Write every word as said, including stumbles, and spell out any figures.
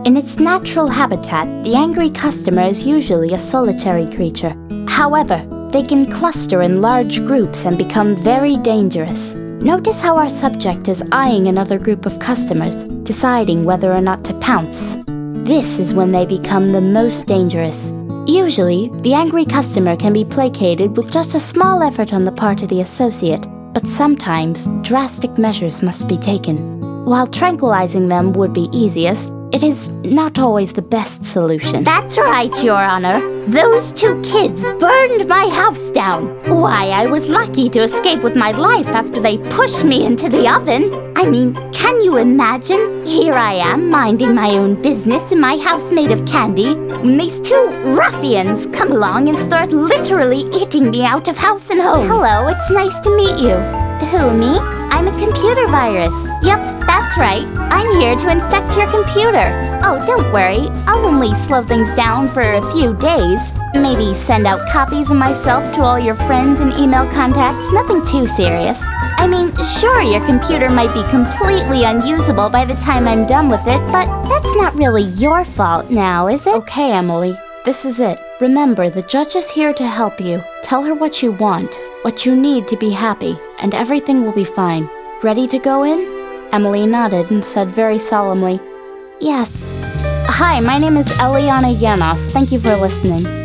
In its natural habitat, the angry customer is usually a solitary creature. However, they can cluster in large groups and become very dangerous. Notice how our subject is eyeing another group of customers, deciding whether or not to pounce. This is when they become the most dangerous. Usually, the angry customer can be placated with just a small effort on the part of the associate, but sometimes drastic measures must be taken. While tranquilizing them would be easiest, it is not always the best solution. That's right, Your Honor. Those two kids burned my house down. Why, I was lucky to escape with my life after they pushed me into the oven. I mean, can you imagine? Here I am, minding my own business in my house made of candy, when these two ruffians come along and start literally eating me out of house and home. Hello, it's nice to meet you. Who, me? I'm a computer virus. Yep, that's right. I'm here to infect your computer. Oh, don't worry. I'll only slow things down for a few days. Maybe send out copies of myself to all your friends and email contacts. Nothing too serious. I mean, sure, your computer might be completely unusable by the time I'm done with it, but that's not really your fault now, is it? Okay, Emily. This is it. Remember, the judge is here to help you. Tell her what you want, what you need to be happy, and everything will be fine. Ready to go in? Emily nodded and said very solemnly, "Yes." Hi, my name is Eliana Yanoff. Thank you for listening.